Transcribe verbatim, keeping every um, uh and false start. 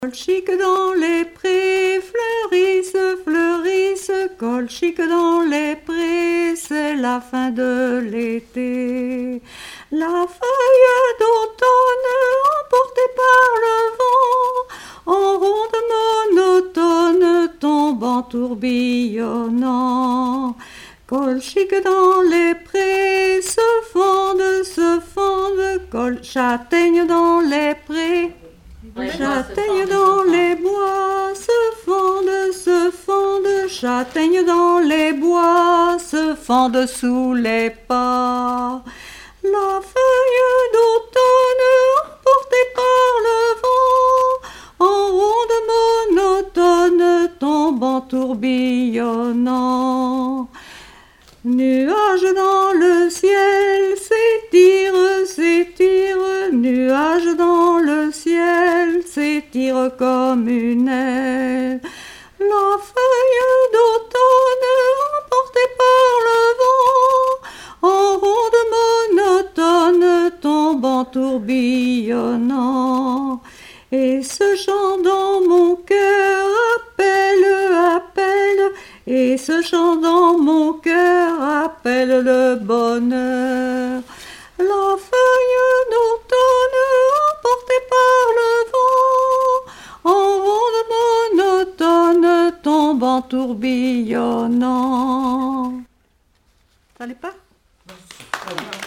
Colchique dans les prés, fleurissent, fleurissent, colchique dans les prés, c'est la fin de l'été. La feuille d'automne emportée par le vent, en ronde monotone tombant tourbillonnant. Colchique dans les prés, se fondent, se fondent, col châtaigne dans les prés. Châtaigne dans les bois, se fondent, se fondent, châtaigne dans les bois, se fondent sous les pas. La feuille d'automne emportée par le vent, en ronde monotone tombant tourbillonnant. Nuages dans le ciel s'étirent, s'étirent, nuages dans le ciel s'étirent comme une aile. La feuille d'automne emportée par le vent, en ronde monotone tombant tourbillonnant. Et ce chant dans mon cœur appelle, appelle, et ce chant dans mon cœur appelle le bonheur. La feuille d'automne emportée par le vent, en ronde monotone tombant tourbillonnant. Ça allait pas?